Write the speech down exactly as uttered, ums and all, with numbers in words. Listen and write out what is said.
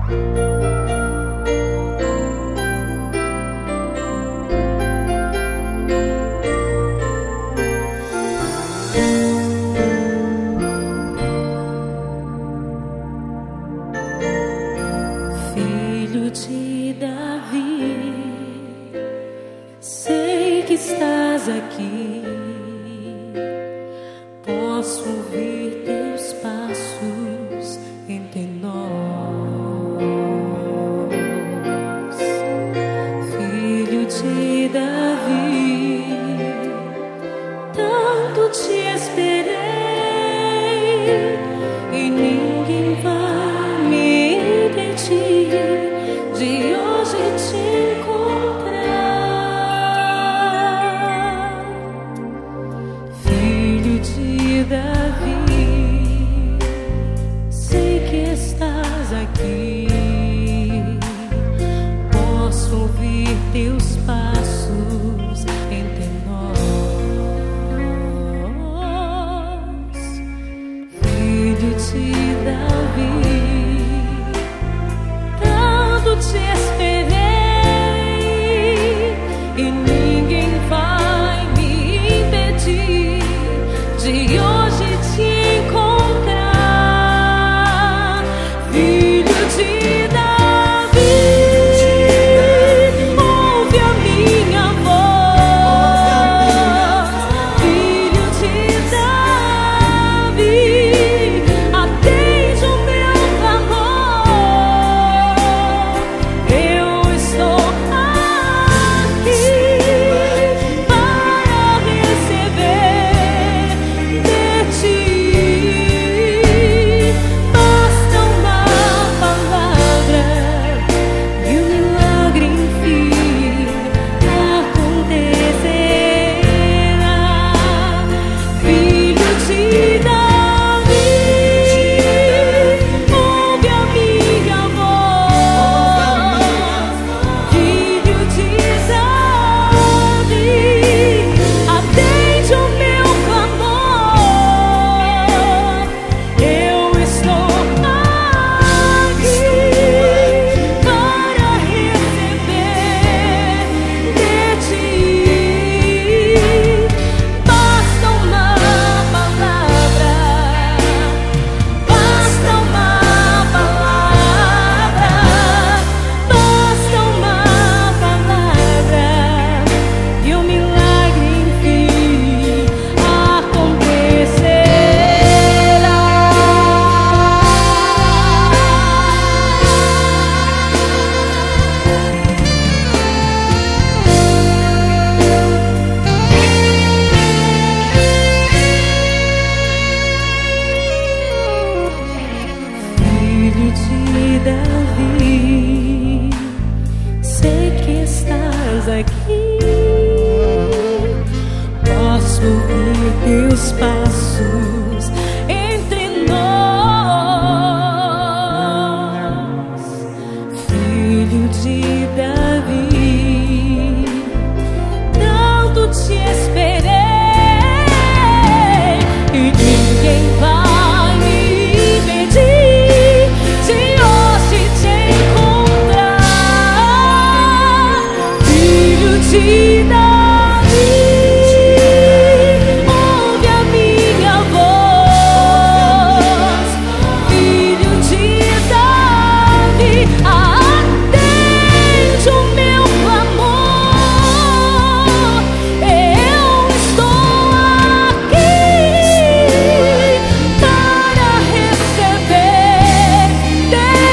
Filho de Davi, sei que estás aqui. Posso ouvir teus passos entre nós. Filho de Davi, tanto te esperei e ninguém vai me impedir de hoje te encontrar. Filho de Davi, sei que estás aqui. Posso ouvir teus passos entre nós. Filho de Davi, te esperei e ninguém vai me impedir de hoje te encontrar. Filho de Davi, ouve a minha voz. Filho de Davi, atende o meu clamor. Eu estou aqui para receber de ti. Basta uma palavra e o milagre enfim acontecerá. Filho de Davi, ouve a minha voz. Filho de Davi, atende o meu clamor. Eu estou aqui para receber de ti. Basta uma palavra, basta uma palavra, basta uma palavra e o milagre enfim acontecerá. Filho de Davi, sei que estás aqui. Posso ouvir teus passos entre nós. Filho de Davi, tanto te esperei e ninguém vai me impedir de hoje te encontrar. Filho de Davi, ouve a minha voz. Filho de Davi, atende o meu clamor. Eu estou aqui para receber de